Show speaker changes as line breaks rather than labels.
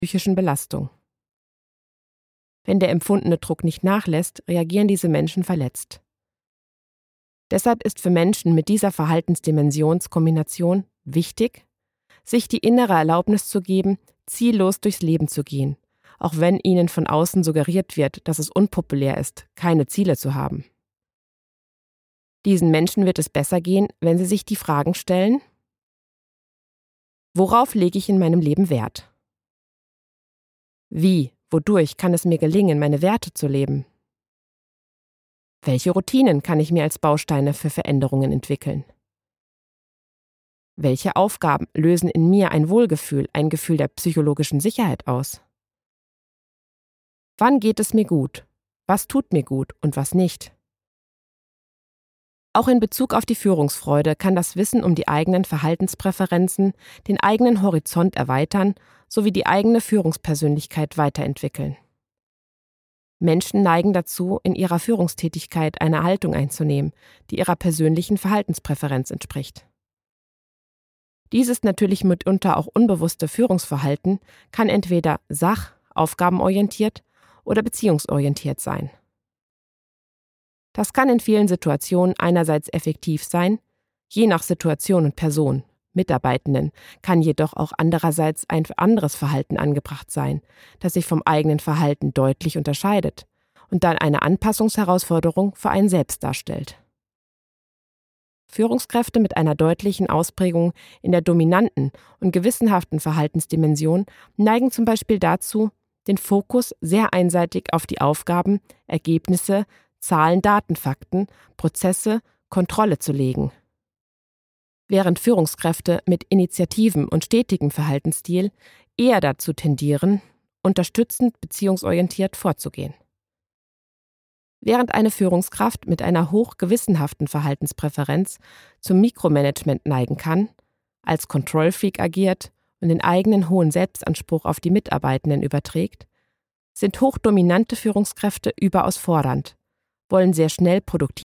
psychischen Belastung. Wenn der empfundene Druck nicht nachlässt, reagieren diese Menschen verletzt. Deshalb ist für Menschen mit dieser Verhaltensdimensionskombination wichtig, sich die innere Erlaubnis zu geben, ziellos durchs Leben zu gehen, auch wenn ihnen von außen suggeriert wird, dass es unpopulär ist, keine Ziele zu haben. Diesen Menschen wird es besser gehen, wenn sie sich die Fragen stellen: Worauf lege ich in meinem Leben Wert? Wie, wodurch kann es mir gelingen, meine Werte zu leben? Welche Routinen kann ich mir als Bausteine für Veränderungen entwickeln? Welche Aufgaben lösen in mir ein Wohlgefühl, ein Gefühl der psychologischen Sicherheit aus? Wann geht es mir gut? Was tut mir gut und was nicht? Auch in Bezug auf die Führungsfreude kann das Wissen um die eigenen Verhaltenspräferenzen den eigenen Horizont erweitern sowie die eigene Führungspersönlichkeit weiterentwickeln. Menschen neigen dazu, in ihrer Führungstätigkeit eine Haltung einzunehmen, die ihrer persönlichen Verhaltenspräferenz entspricht. Dieses natürlich mitunter auch unbewusste Führungsverhalten kann entweder aufgabenorientiert oder beziehungsorientiert sein. Das kann in vielen Situationen einerseits effektiv sein, je nach Situation und Person. Mitarbeitenden kann jedoch auch andererseits ein anderes Verhalten angebracht sein, das sich vom eigenen Verhalten deutlich unterscheidet und dann eine Anpassungsherausforderung für einen selbst darstellt. Führungskräfte mit einer deutlichen Ausprägung in der dominanten und gewissenhaften Verhaltensdimension neigen zum Beispiel dazu, den Fokus sehr einseitig auf die Aufgaben, Ergebnisse, Zahlen, Daten, Fakten, Prozesse, Kontrolle zu legen. Während Führungskräfte mit initiativem und stetigem Verhaltensstil eher dazu tendieren, unterstützend beziehungsorientiert vorzugehen. Während eine Führungskraft mit einer hochgewissenhaften Verhaltenspräferenz zum Mikromanagement neigen kann, als Control-Freak agiert und den eigenen hohen Selbstanspruch auf die Mitarbeitenden überträgt, sind hochdominante Führungskräfte überaus fordernd, wollen sehr schnell produktiv